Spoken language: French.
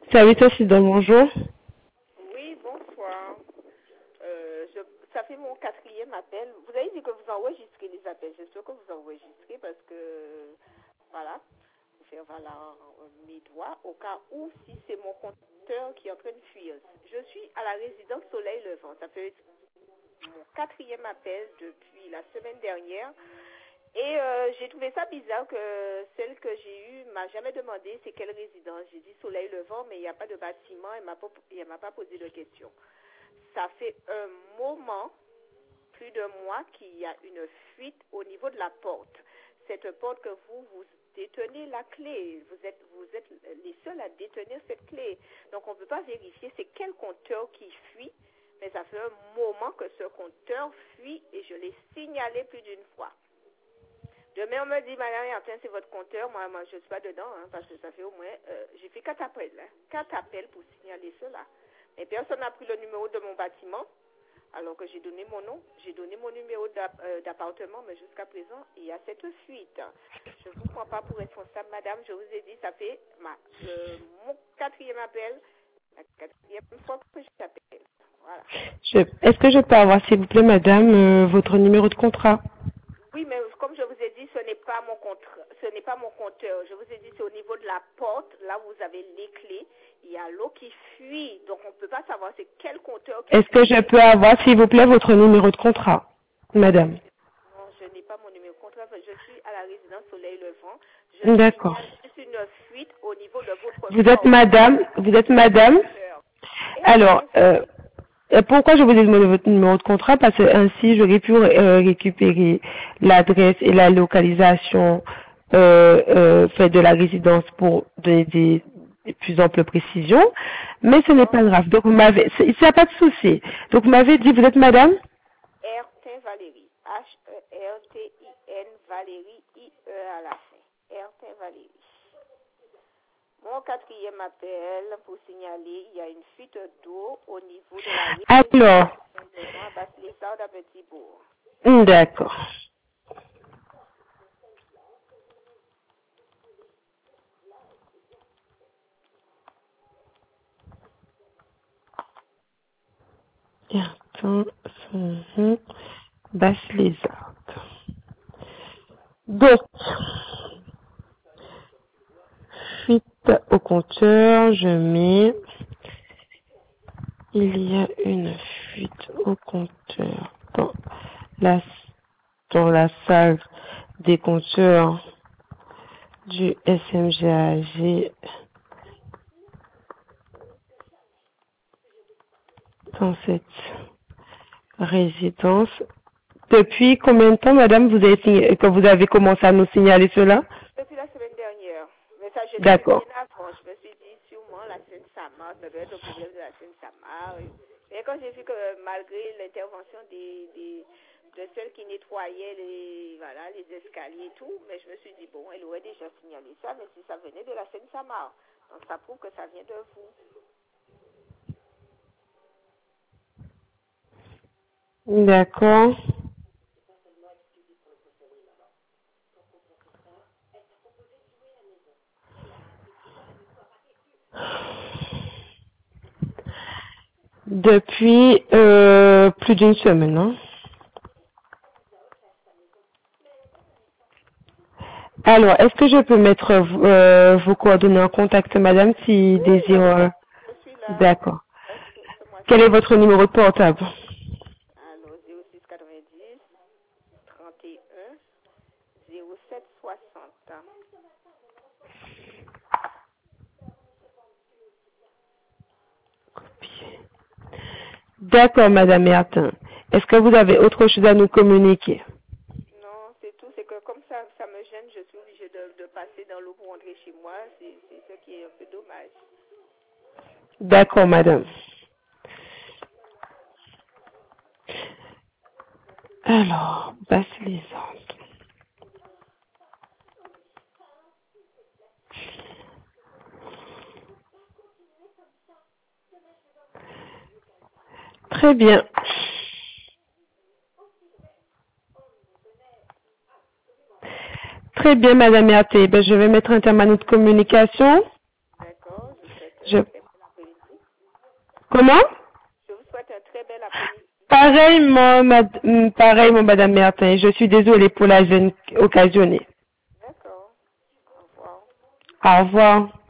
Salut, toi, c'est dans bonjour. Oui, bonsoir. Ça fait mon quatrième appel. Vous avez dit que vous enregistrez les appels. J'espère que vous enregistrez parce que, voilà, pour faire valoir mes droits au cas où si c'est mon compteur qui est en train de fuir. Je suis à la résidence Soleil Levant. Ça fait mon quatrième appel depuis la semaine dernière. Et j'ai trouvé ça bizarre que celle que j'ai eue m'a jamais demandé c'est quelle résidence. J'ai dit Soleil Levant, mais il n'y a pas de bâtiment. Elle m'a pas posé de questions. Ça fait un moment, plus de mois, qu'il y a une fuite au niveau de la porte. Cette porte que vous détenez la clé. Vous êtes les seuls à détenir cette clé. Donc on ne peut pas vérifier c'est quel compteur qui fuit. Mais ça fait un moment que ce compteur fuit et je l'ai signalé plus d'une fois. Demain, on me dit, Madame Martin, c'est votre compteur. Moi, je ne suis pas dedans, parce que ça fait au moins, j'ai fait 4 appels, 4 appels pour signaler cela. Mais personne n'a pris le numéro de mon bâtiment, alors que j'ai donné mon nom, j'ai donné mon numéro d'appartement, mais jusqu'à présent, il y a cette fuite. Je ne vous prends pas pour responsable, Madame. Je vous ai dit, ça fait mon quatrième appel, la quatrième fois que je t'appelle. Voilà. Est-ce que je peux avoir, s'il vous plaît, madame, votre numéro de contrat? Oui, mais comme je vous ai dit, ce n'est pas mon compteur. Je vous ai dit, c'est au niveau de la porte, là où vous avez les clés. Il y a l'eau qui fuit, donc on ne peut pas savoir c'est quel compteur qui Est-ce fuit. que je peux avoir, s'il vous plaît, votre numéro de contrat, madame? Non, je n'ai pas mon numéro de contrat. Je suis à la résidence Soleil Levant. Je D'accord. signale juste une fuite au niveau de votre Vous êtes porte. madame? Alors, pourquoi je vous ai demandé votre numéro de contrat? Parce que ainsi, j'aurais pu récupérer l'adresse et la localisation fait de la résidence pour des plus amples précisions. Mais ce n'est pas grave. Donc, il n'y a pas de souci. Donc, vous m'avez dit, vous êtes madame? Ertin Valérie. H-E-R-T-I-N Valérie, I-E à la fin. Ertin Valérie. Mon quatrième appel pour signaler, il y a une fuite d'eau au niveau de la rive Alors, à Basse-les-Sardes à Petit-Bourg. d'accord. Attends, Basse-les-Ardes. Donc, suite au compteur, je mets, il y a une fuite au compteur dans la salle des compteurs du SMGAG dans cette résidence. Depuis combien de temps, madame, que vous avez commencé à nous signaler cela? Depuis la semaine dernière. Mais ça, je sais D'accord. bien avant. Je me suis dit, sûrement, la Seine-Samar, ça doit être le problème de la Seine-Samar. Mais quand j'ai vu que malgré l'intervention de celles qui nettoyaient les escaliers et tout, mais je me suis dit, bon, elle aurait déjà signalé ça, mais si ça venait de la Seine-Samar. Donc ça prouve que ça vient de vous. D'accord. Depuis plus d'une semaine, hein. Alors, est-ce que je peux mettre vos coordonnées en contact, madame, si Oui, désire... je suis là. D'accord. C'est moi Quel est votre numéro de portable? Alors, 06 90 31 07 60. D'accord, madame Mertin. Est-ce que vous avez autre chose à nous communiquer? Non, c'est tout. C'est que comme ça me gêne, je suis obligée de passer dans l'eau pour rentrer chez moi. C'est ce qui est un peu dommage. D'accord, madame. Alors, basse les ordres. Très bien. Très bien, madame Mertin. Ben, je vais mettre un terme à notre communication. D'accord, je souhaite Je très Comment? Je vous souhaite un très bel après-midi. Pareillement, Madame Mertin. Je suis désolée pour la gêne occasionnée. D'accord. Au revoir. Au revoir.